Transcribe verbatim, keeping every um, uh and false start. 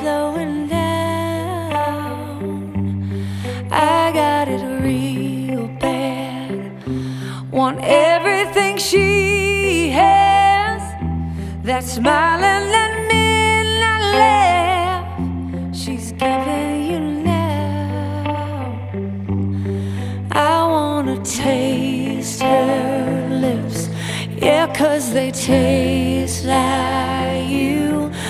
slowing down. I got it real bad. Want everything she has. That smile and that midnight laugh she's giving you now. I wanna taste her lips, yeah, 'cause they taste like you.